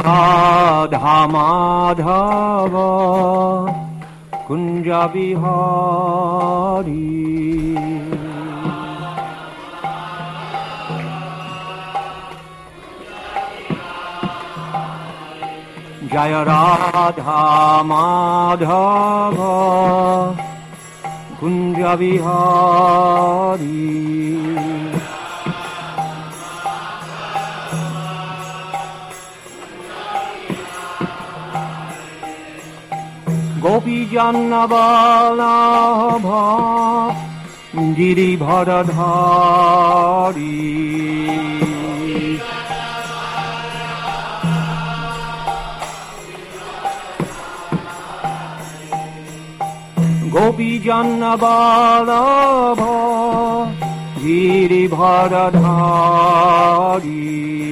Radha Madhava Kunja Vihari Jaya Radha Madhava Kunja Vihari Gopi Janna Vallabha Giribharadhari Gopi Janna Vallabha Giribharadhari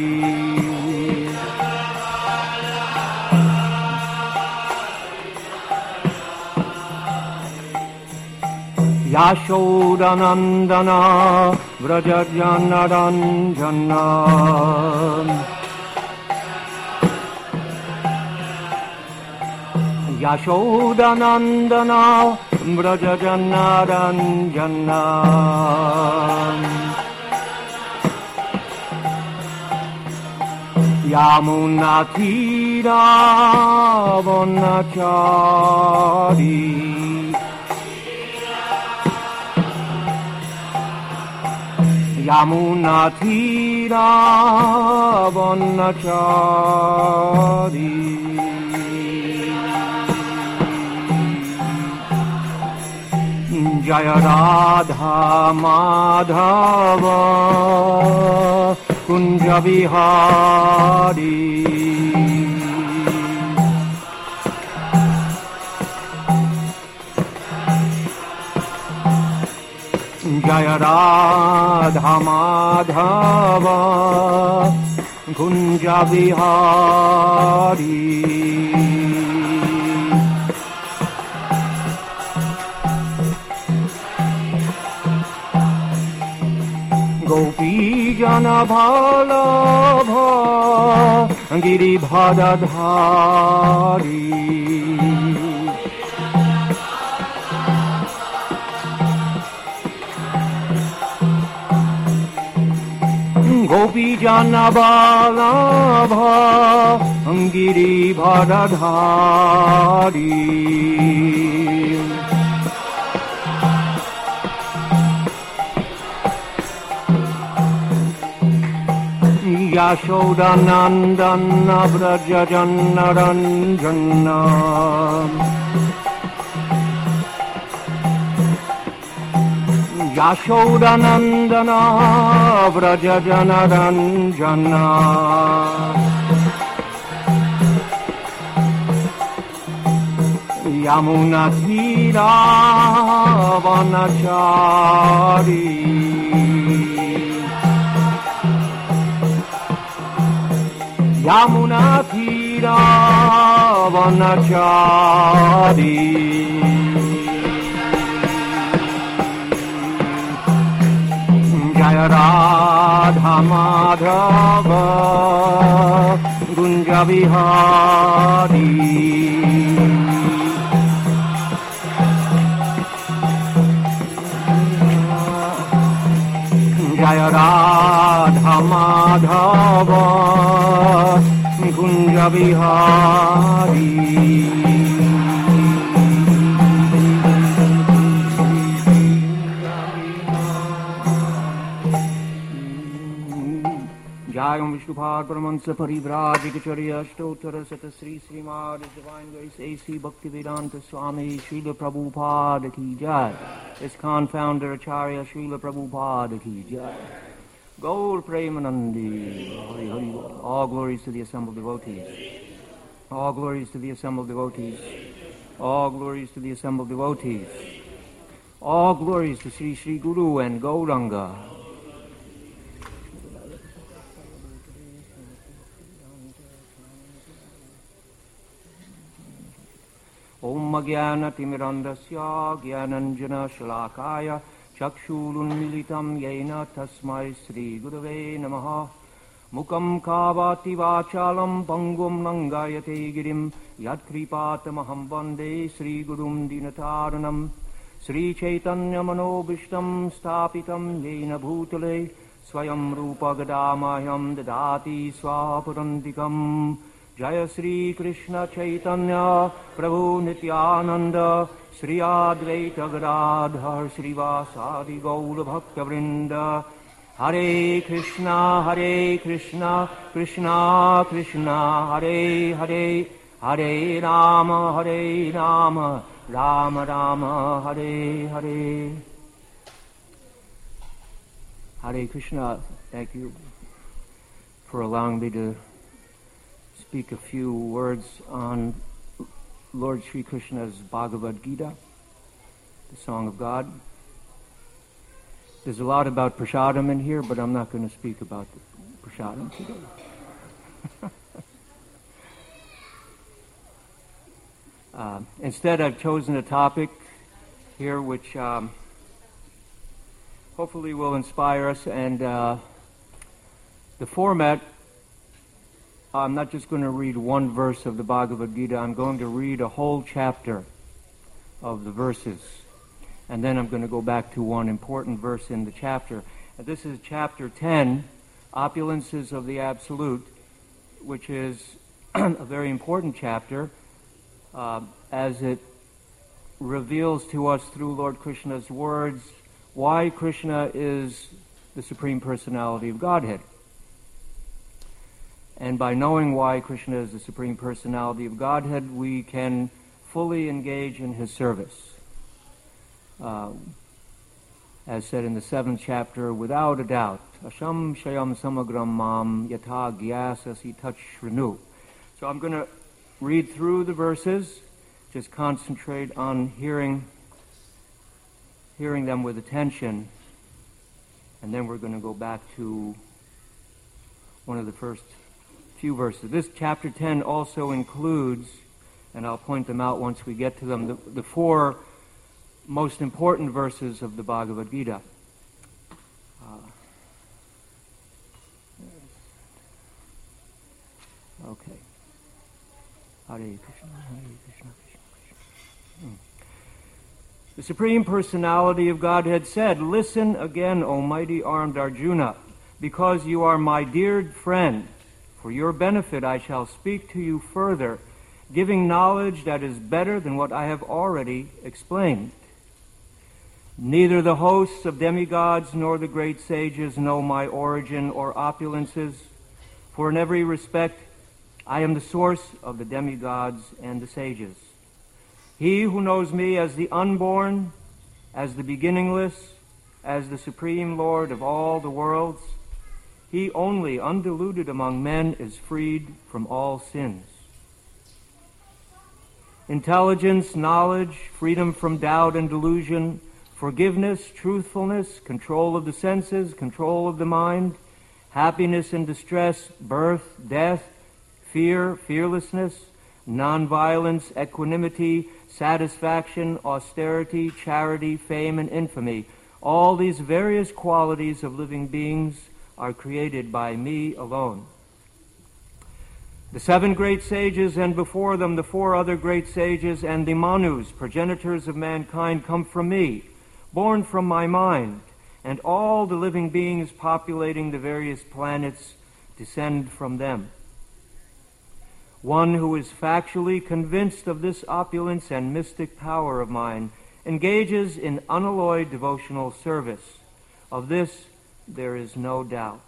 Yashodanandana Vrajajanaranjana Yashodanandana Vrajajanaranjana Yamunatira Vanachari Yamunatira Vanachari Jaya Radha Madhava Kunja Vihari Jaya Radha Madhava Kunja Vihari Gopi Jana Vallabha Giribharadhari Gopi Jana Vallabha Giribharadhari Yashodanandana Vrajajanaranjana Yashodanandana Vrajajanaranjana Yamunatira Vanachari Yamunatira Vanachari Jaya Radha Madhava Kunja Vihari Jaya Radha Madhava Kunja Vihari Jayam Vishnupad Paramahansa Parivrajikacharya Stottara Sata Sri Srimad His Divine Grace A.C. Bhaktivedanta Swami Srila Prabhupada Ki Jai ISKCON Founder Acharya Srila Prabhupada Ki Jai Gaur Premanandi Hari Hari Bol. All glories to the assembled devotees. All glories to the assembled devotees. All glories to the assembled devotees. All glories to Sri Sri Guru and Gauranga. Om Jnana Timirandasya Jnananjana Shalakaya Chakshurunmilitam Yena Tasmai Sri Gurave Namaha Mukam kavati vachalam pangum langayate girim yadkripatamaham vande Sri Gurum Dinataranam Sri Chaitanya Manobishtam Stapitam Yena Bhutale Swayam Rupa Gadamayam Dadati Swapurantikam Jaya Sri Krishna Chaitanya Prabhu Nityananda Sri Advaita Gadadhar Srivasadi Gaura Bhakta Vrinda Hare Krishna, Krishna Krishna, Hare Hare, Hare Rama, Rama Rama, Hare Hare. Hare Krishna, thank you for allowing me to speak a few words on Lord Sri Krishna's Bhagavad Gita, the Song of God. There's a lot about prasadam in here, but I'm not going to speak about the prasadam today. Instead, I've chosen a topic here which hopefully will inspire us. And the format, I'm not just going to read one verse of the Bhagavad Gita. I'm going to read a whole chapter of the verses. And then I'm going to go back to one important verse in the chapter. And this is chapter 10, Opulences of the Absolute, which is a very important chapter as it reveals to us through Lord Krishna's words why Krishna is the Supreme Personality of Godhead. And by knowing why Krishna is the Supreme Personality of Godhead, we can fully engage in his service. As said in the 7th chapter, without a doubt, Asham Shayam Samagram Mam Yata Gyasasi Tachrinu. So I'm going to read through the verses, just concentrate on hearing them with attention, and then we're going to go back to one of the first few verses. This chapter 10 also includes, and I'll point them out once we get to them, the 4 most important verses of the Bhagavad Gita. Okay. Hare Krishna, Hare Krishna, Krishna Krishna. The Supreme Personality of Godhead said, "Listen again, O mighty armed Arjuna, because you are my dear friend. For your benefit I shall speak to you further, giving knowledge that is better than what I have already explained. Neither the hosts of demigods nor the great sages know my origin or opulences, for in every respect I am the source of the demigods and the sages. He who knows me as the unborn, as the beginningless, as the Supreme Lord of all the worlds, he only, undiluted among men, is freed from all sins. Intelligence, knowledge, freedom from doubt and delusion, forgiveness, truthfulness, control of the senses, control of the mind, happiness and distress, birth, death, fear, fearlessness, nonviolence, equanimity, satisfaction, austerity, charity, fame, and infamy. All these various qualities of living beings are created by me alone. The 7 great sages, and before them the 4 other great sages, and the Manus, progenitors of mankind, come from me, born from my mind, and all the living beings populating the various planets descend from them. One who is factually convinced of this opulence and mystic power of mine engages in unalloyed devotional service. Of this there is no doubt."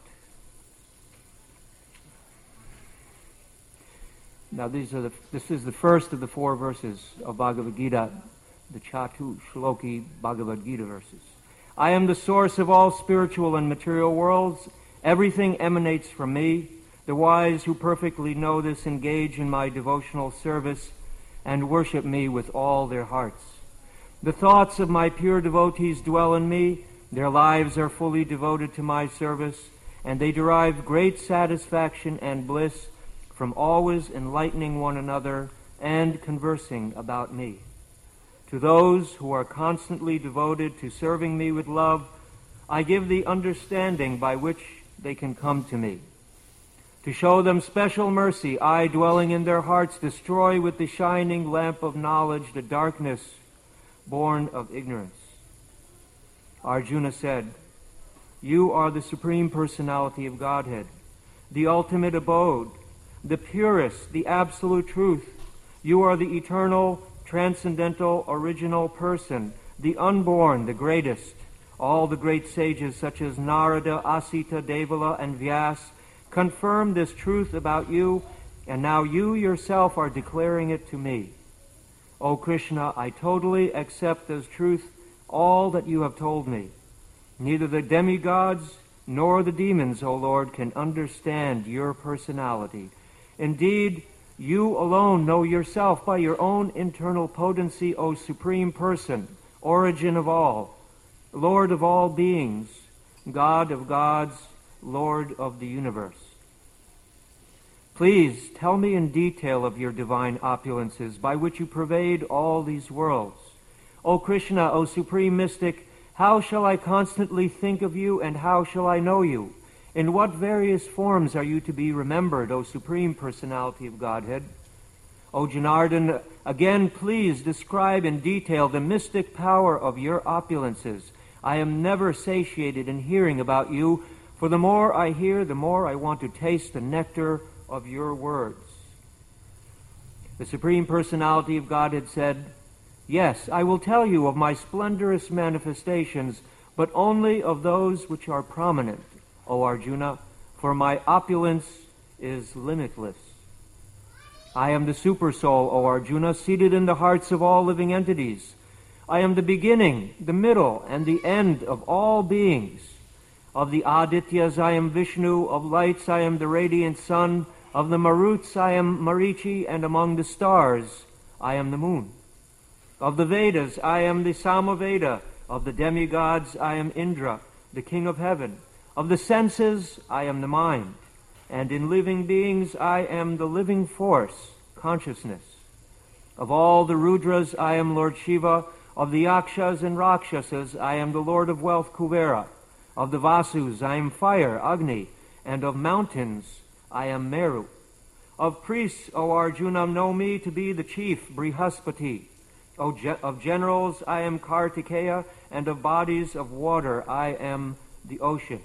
Now this is the first of the 4 verses of Bhagavad Gita, the Chatu Shloki Bhagavad Gita verses. "I am the source of all spiritual and material worlds. Everything emanates from me. The wise who perfectly know this engage in my devotional service and worship me with all their hearts. The thoughts of my pure devotees dwell in me. Their lives are fully devoted to my service, and they derive great satisfaction and bliss from always enlightening one another and conversing about me. To those who are constantly devoted to serving me with love, I give the understanding by which they can come to me. To show them special mercy, I, dwelling in their hearts, destroy with the shining lamp of knowledge the darkness born of ignorance. Arjuna said, You are the Supreme Personality of Godhead, the ultimate abode, the purest, the absolute truth. You are the eternal, transcendental, original person, the unborn, the greatest. All the great sages such as Narada, Asita, Devala, and Vyas confirm this truth about you, and now you yourself are declaring it to me. O Krishna, I totally accept as truth all that you have told me. Neither the demigods nor the demons, O Lord, can understand your personality. Indeed, you alone know yourself by your own internal potency, O Supreme Person, origin of all, Lord of all beings, God of gods, Lord of the universe. Please tell me in detail of your divine opulences by which you pervade all these worlds. O Krishna, O Supreme Mystic, how shall I constantly think of you, and how shall I know you? In what various forms are you to be remembered, O Supreme Personality of Godhead? O Janardhan, again please describe in detail the mystic power of your opulences. I am never satiated in hearing about you, for the more I hear, the more I want to taste the nectar of your words. The Supreme Personality of Godhead said, Yes, I will tell you of my splendorous manifestations, but only of those which are prominent, O Arjuna, for my opulence is limitless. I am the Supersoul, O Arjuna, seated in the hearts of all living entities. I am the beginning, the middle, and the end of all beings. Of the Adityas I am Vishnu, of lights I am the radiant sun, of the Maruts I am Marichi, and among the stars I am the moon. Of the Vedas I am the Samaveda, of the demigods I am Indra, the king of heaven. Of the senses I am the mind, and in living beings I am the living force, consciousness. Of all the Rudras I am Lord Shiva, of the Yakshas and Rakshasas I am the Lord of wealth, Kuvera. Of the Vasus I am fire, Agni, and of mountains I am Meru. Of priests, O Arjuna, know me to be the chief, Brihaspati. Of generals I am Kartikeya, and of bodies of water I am the ocean.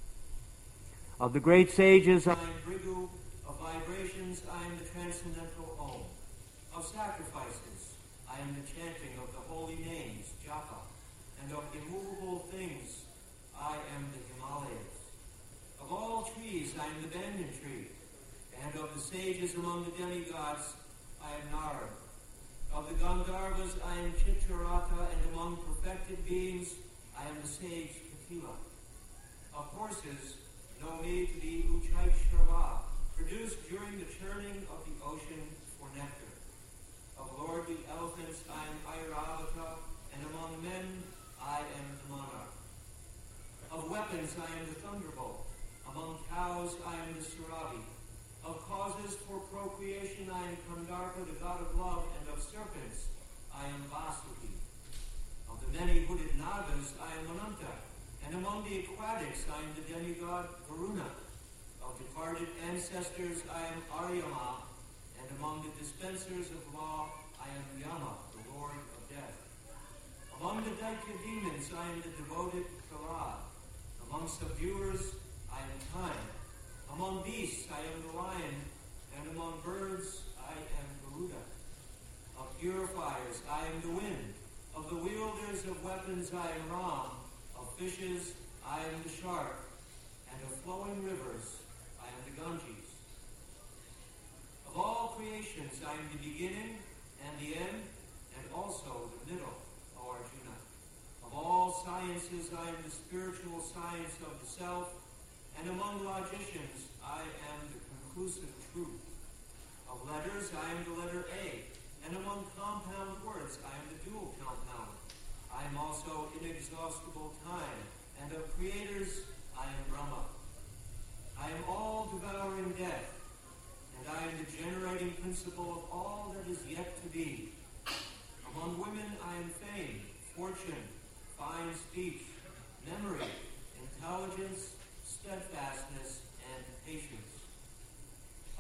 Of the great sages I am Bhrigu, of vibrations I am the transcendental Om. Of sacrifices I am the chanting of the holy names, Japa, and of immovable things I am the Himalayas. Of all trees I am the banyan tree, and of the sages among the demigods I am Narada. Of the Gandharvas I am Chitrarata, and among perfected beings I am the sage Kapila. Of horses know me to be Uchaikshrava, produced during the churning of the ocean for nectar. Of lordly elephants I am Airavata, and among men I am the monarch. Of weapons I am the thunderbolt, among cows I am the Surabi. Of causes for procreation I am Kandarpa, the god of love, and of serpents I am Vasuki. Of the many hooded Nagas I am Ananta, and among the aquatics I am the demigod Varuna. Of departed ancestors I am Aryama, and among the dispensers of law I am Yama, the lord of death. Among the Daitya demons I am the devoted Prahlad. Among subduers I am Time. Among beasts I am the lion, and among birds I am Garuda. Of purifiers I am the wind. Of the wielders of weapons I am Ram. Of fishes I am the shark, and of flowing rivers I am the Ganges. Of all creations I am the beginning and the end, and also the middle, O Arjuna. Of all sciences I am the spiritual science of the self, and among logicians I am the conclusive truth. Of letters I am the letter A, and among compound words I am the dual compound. I am also inexhaustible time, and of creators I am Brahma. I am all devouring death, and I am the generating principle of all that is yet to be. Among women I am fame, fortune, fine speech, memory, intelligence, steadfastness, and patience.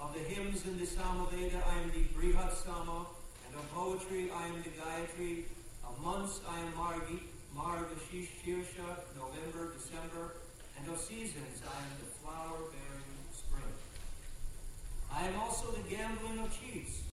Of the hymns in the Samaveda, I am the Brihat Sama, and of poetry, I am the Gayatri. Of months, I am Margashish Shirsha, November, December, and of seasons, I am the flower-bearing spring. I am also the gambling of chiefs.